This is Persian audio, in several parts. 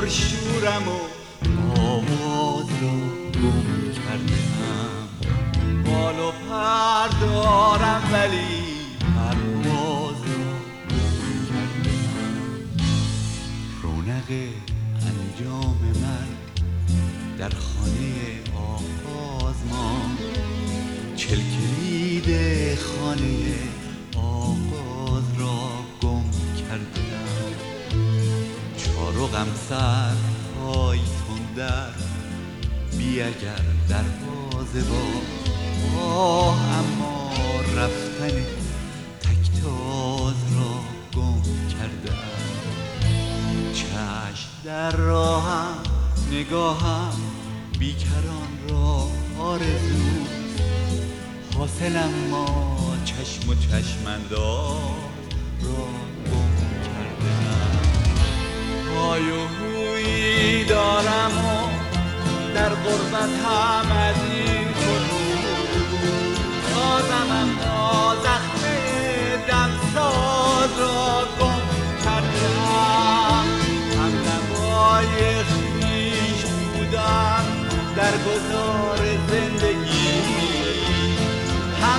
پرشورم و آواز را گم کردم. بال و پر دارم ولی پرواز را گم کردم. رونق انجام من در خانه آغاز ماند. چل کلید خانه آغاز را گم کردم. چارقم سر پای تندر بی اگر دروازه با اما رفتن تکتاز را گم کردم. چشم در راهم نگاهم بیکران را آرزوست. حاصلم ما چشم و چشم‌انداز را گم کردم. های و هویی دارم و در غربتم از این کدوم. تازم اما زخم دمساز را گم کردم. هم نوای خویش بودم در گذار زندگی. هم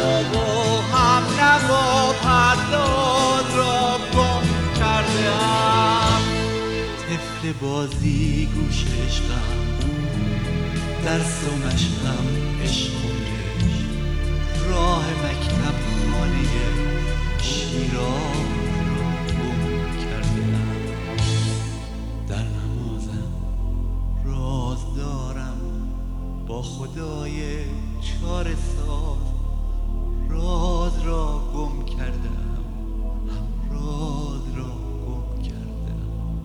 نوا پرداز را گم کردم. طفل بازی گوش عشقم، درس و مشقم عشق و عشق. راه مکتب خانه شیراز را گم کردم. در نمازم راز دارم با خدای چاره ساز. راز را گم کردم، هم راز را گم کردم.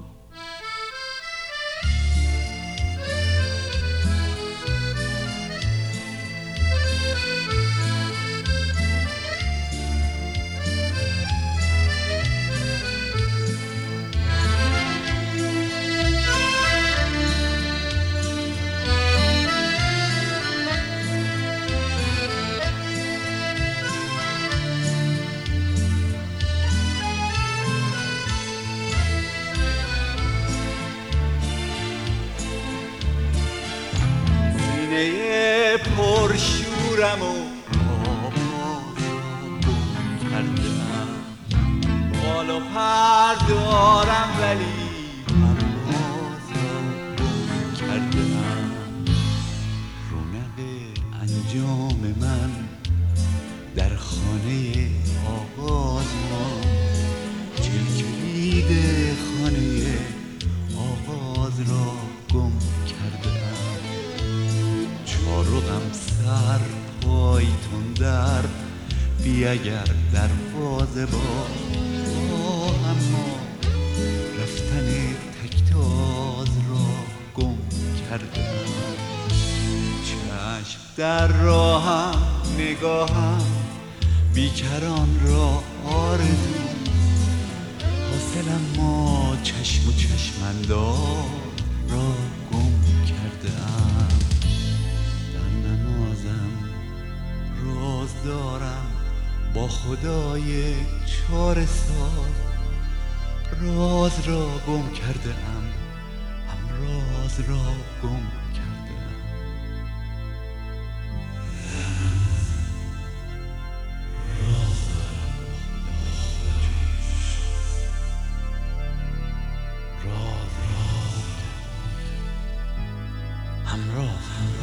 سینه پرشورم و آواز را گم کردم. بال و پر دارم ولی پرواز را گم کردم. رونق انجام من در خانه آغاز ماند. چل کلید خانه آغاز را گم کردم. چارقم سر پای تندر بی اگر دروازه با اما رفتن تکتاز را گم کردم. چشم در راهم نگاهم بیکران را آرزوست. حاصلم ما چشم و چشم‌انداز را گم کردم. در نمازم راز دارم با خدای چاره ساز. راز را گم کردم، هم راز را گم کردم. راز همراه